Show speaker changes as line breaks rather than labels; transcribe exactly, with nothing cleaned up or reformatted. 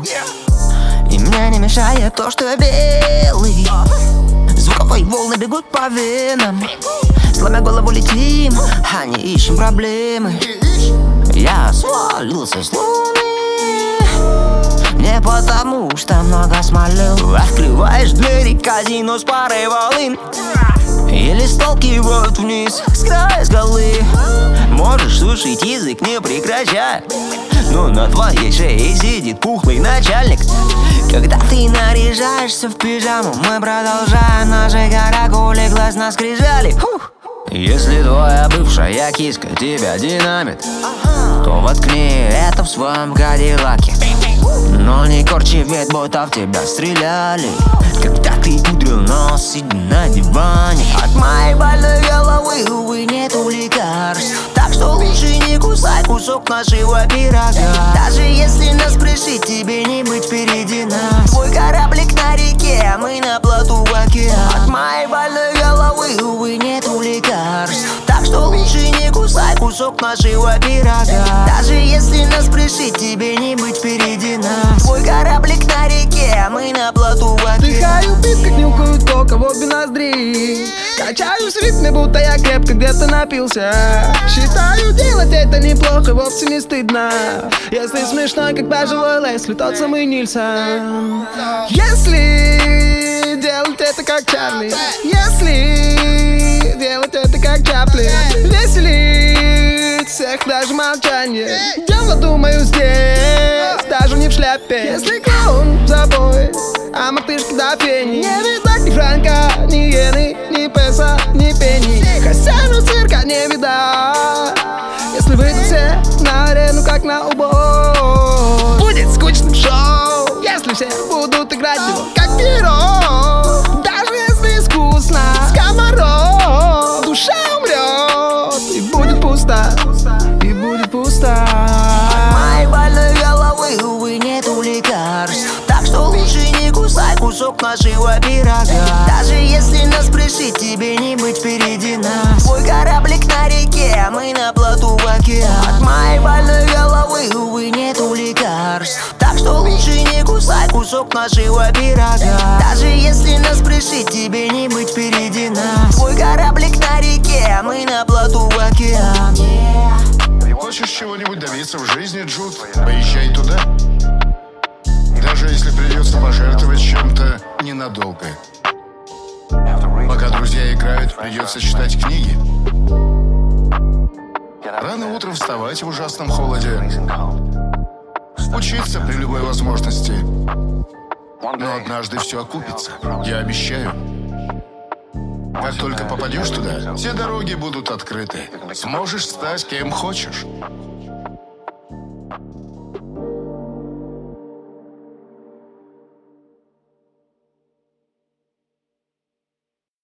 И мне не мешает то, что я белый. Звуковые волны бегут по венам. Сломя голову летим, а не ищем проблемы. Я свалился с луны не потому, что много смолил. Открываешь двери казино с парой волын, или сталкивают вниз с края скалы. Можешь сушить язык, не прекращай, но на твоей шее сидит пухлый начальник. Когда ты наряжаешься в пижаму, мы продолжаем наши каракули, глаз на скрижали. Фух. Если твоя бывшая киска тебя динамит, то воткни это в своем кадиллаке. Но не корчи вид, будто в тебя стреляли, когда ты удрена, сидя на диване. От моей больной головы, увы, нету лекарств, так что лучше не кусай кусок нашего пирога. Даже если нас пришить, тебе не быть впереди нас. Твой кораблик на реке, а мы на плоту в океан. От моей больной головы, увы, нету лекарств, так что лучше не кусай кусок нашего пирога. Даже если нас пришить, тебе не быть впереди нас. Твой кораблик на реке, а мы на плоту в океан.
Вдыхаю бит, как нюхают кока в обе ноздри. Качаюсь в ритме, будто я крепко где-то напился. Считаю, делать это неплохо, вовсе не стыдно, если смешной, как пожилой Лесли, тот самый Нильсон. Если делать это как Чарли, если делать это как Чаплин, веселить всех, даже молчание. Дело, думаю, здесь, даже не в шляпе. Если клоун забой, а мартышки до фени, не видать ни Франка, ни Йены, ни Песа, ни Пенни. Хозяину цирка не видать, если выйдут все на арену, как на убой. Будет скучным шоу, если все будут играть его как герой. Даже если искусно, скоморох, душа умрет, и будет пусто, и будет пусто.
От моей больной головы, увы, нету лекарств, так что лучше не кусай кусок нашего пирога. Даже если нас пришить, тебе не быть впереди нас. Твой кораблик на реке, а мы на плоту в океан. От моей больной головы, увы, нету лекарств, так что лучше не кусай кусок нашего пирога. Даже если нас пришить, тебе не быть впереди нас. Твой кораблик на реке, а мы на плоту в океан.
Хочешь чего-нибудь добиться в жизни, Джуд? Поезжай туда. Даже если придется пожертвовать чем-то ненадолго. Пока друзья играют, придется читать книги. Рано утром вставать в ужасном холоде. Учиться при любой возможности. Но однажды все окупится. Я обещаю. Как только попадешь туда, все дороги будут открыты. Сможешь стать кем хочешь.